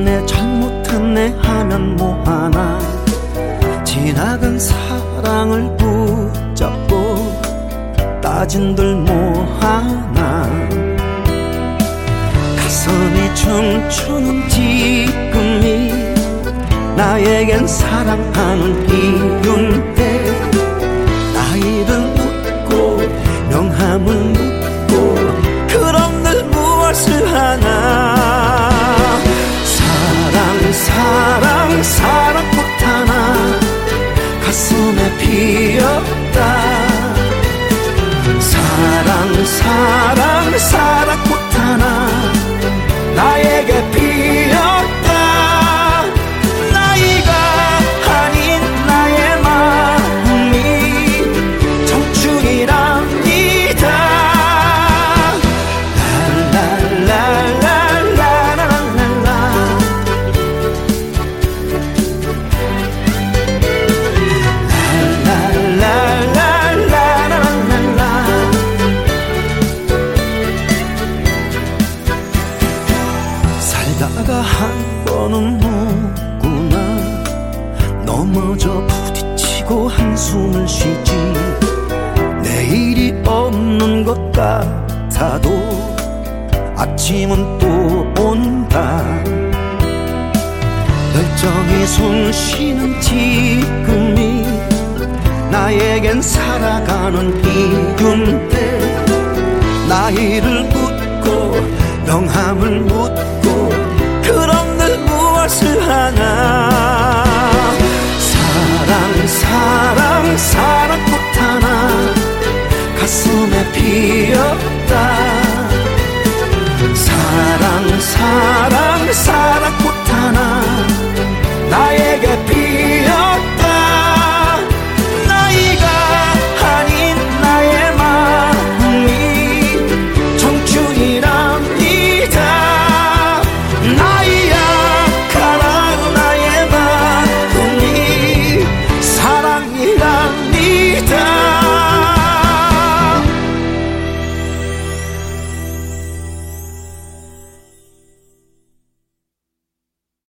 잘못했네 잘못했네 하면 뭐하나. 지나간 사랑을 붙잡고 따진들 뭐하나. 가슴이 춤추는 지금이 나에겐 사랑하는 이유인데, 나이를 묻고 명함을 묻고 그럼 늘 무엇을 하나. 사랑 사랑 사랑꽃 하나 가슴에 피었다. 사랑 사랑 사랑꽃 하나 나에게 피었다. 나이가 아닌 나의 마음이 청춘이랍니다. 랄랄랄랄랄랄랄라. 살다가 한 번은 누구나 넘어져 부딪히고 한숨을 쉬지. 내일이 없는 것 같아도 아침은 또 온다. 열정이 숨쉬는 지금이 나에겐 살아가는 이유인데, 나이를 묻고 명함을 묻고 그럼 늘 무엇을 하나. 사랑 사랑 사랑꽃 하나 가슴에 피었다. 사랑 사랑 사랑꽃 하나 나에게 피었다. 나이가 아닌 나의 마음이 청춘이랍니다. 나이야 가라 나의 마음이 사랑이라.